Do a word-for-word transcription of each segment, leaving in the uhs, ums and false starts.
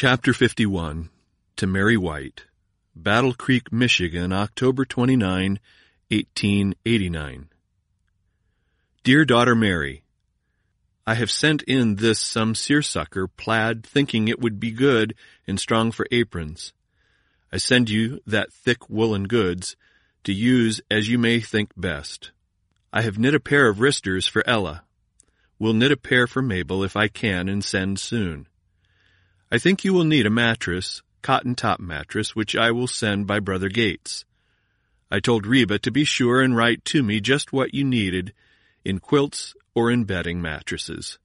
Chapter fifty-one. To Mary White. Battle Creek, Michigan, October twenty-ninth, eighteen eighty-nine. Dear Daughter Mary, I have sent in this some seersucker plaid, thinking it would be good and strong for aprons. I send you that thick woolen goods, to use as you may think best. I have knit a pair of wristers for Ella. Will knit a pair for Mabel if I can, and send soon. I think you will need a mattress, cotton top mattress, which I will send by Brother Gates. I told Reba to be sure and write to me just what you needed in quilts or in bedding mattresses.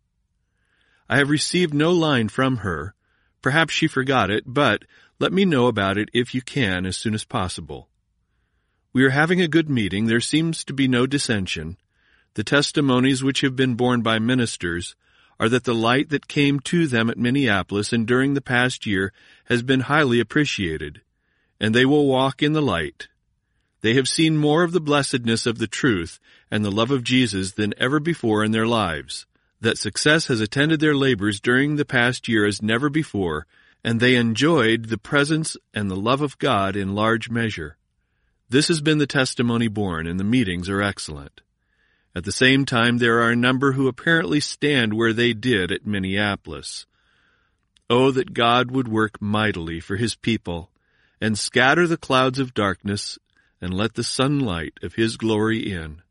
I have received no line from her. Perhaps she forgot it, but let me know about it if you can as soon as possible. We are having a good meeting. There seems to be no dissension. The testimonies which have been borne by ministers are that the light that came to them at Minneapolis and during the past year has been highly appreciated, and they will walk in the light. They have seen more of the blessedness of the truth and the love of Jesus than ever before in their lives, that success has attended their labors during the past year as never before, and they enjoyed the presence and the love of God in large measure. This has been the testimony borne, and the meetings are excellent. At the same time, there are a number who apparently stand where they did at Minneapolis. Oh, that God would work mightily for His people, and scatter the clouds of darkness, and let the sunlight of His glory in.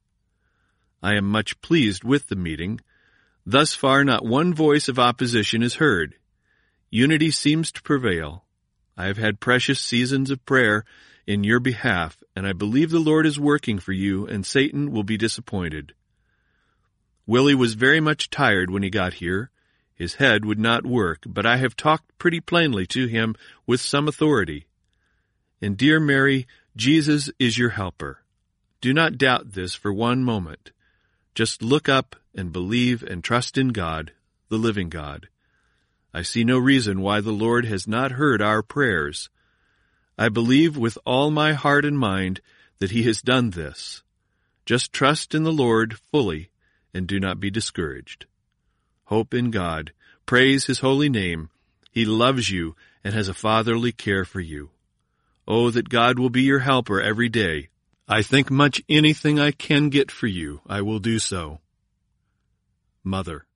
I am much pleased with the meeting. Thus far not one voice of opposition is heard. Unity seems to prevail. I have had precious seasons of prayer in your behalf, and I believe the Lord is working for you, and Satan will be disappointed. Willie was very much tired when he got here. His head would not work, but I have talked pretty plainly to him with some authority. And dear Mary, Jesus is your helper. Do not doubt this for one moment. Just look up and believe and trust in God, the living God. I see no reason why the Lord has not heard our prayers. I believe with all my heart and mind that He has done this. Just trust in the Lord fully and do not be discouraged. Hope in God. Praise His holy name. He loves you and has a fatherly care for you. Oh, that God will be your helper every day. I think much anything I can get for you, I will do so. Mother.